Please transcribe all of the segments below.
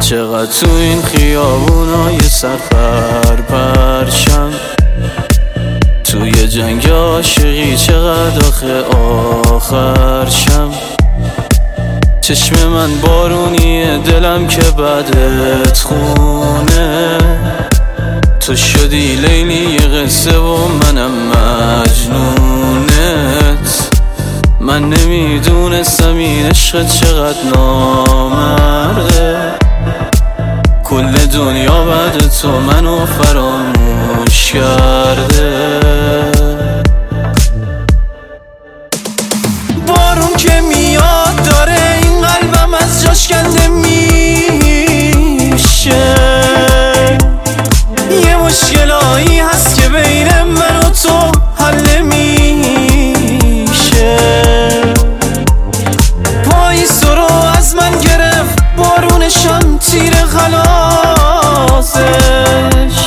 چقدر تو این خیابونای سرخر پرشم، توی جنگ عاشقی چقدر آخر شم. چشم من بارونیه، دلم که بدت خونه، تو شدی لیلی قصه و منم مجنونت. من نمیدونستم این عشق چقدر نامرده، کل دنیا بعد تو منو فراموش کرده. بارون که میاد داره این قلبم از جاش کنده میشه، یه مشکلایی هست که بین من و تو حل نمیشه. پاییزو رو از من گرفت بارونشم تیر خلاصش،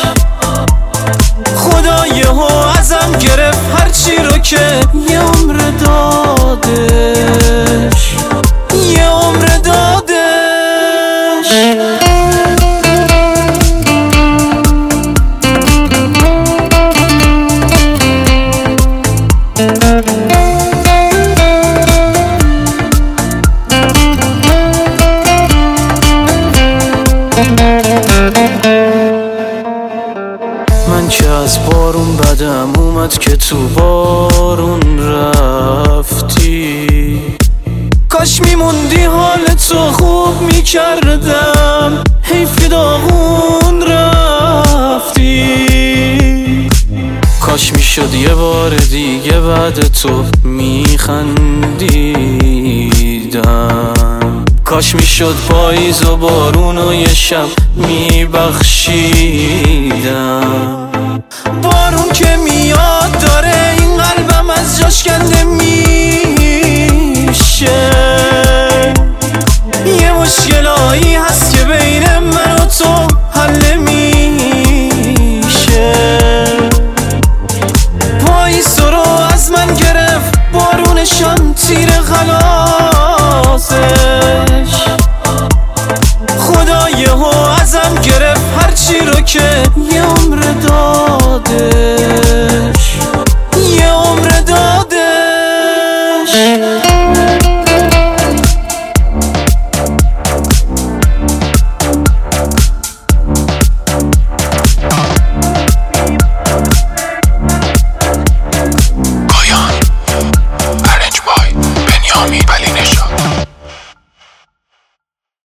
خدا یهو ازم گرفت هرچی رو که یه عمر دادش، یه عمر دادش. من که از بارون بدم اومد که تو بارون رفتی، کاش میموندی حالتو خوب میکردم، حیف داغون رفتی. کاش میشد یه بار دیگه بعد تو میخندیدم، کاش میشد پاییز و بارون و یه شب میبخشیدم. بارون که میاد داره این قلبم از جاش کنده میشه، یه مشکلایی هست که بین من و تو حل نمیشه. پاییزو رو از من گرفت بارونشم تیر خلاصش، خدا یهو ازم گرفت